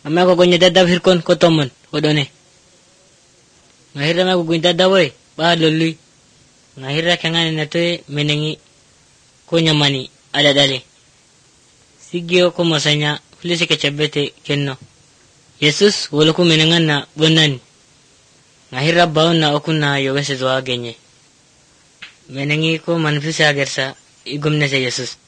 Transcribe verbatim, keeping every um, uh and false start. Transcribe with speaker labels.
Speaker 1: amma ko gonya dadab hirkon ko tomon odone ngahira ma ko gonya dadab boy ba lolui ngahira kangani natoy menengi ko nyamani ala dale sigio ko masanya filisi ke chabete kenno Jesus wala ko menengan na bonan ngahira baon na okuna yogase doa genye menengi ko manfisa gersa igumne se Jesus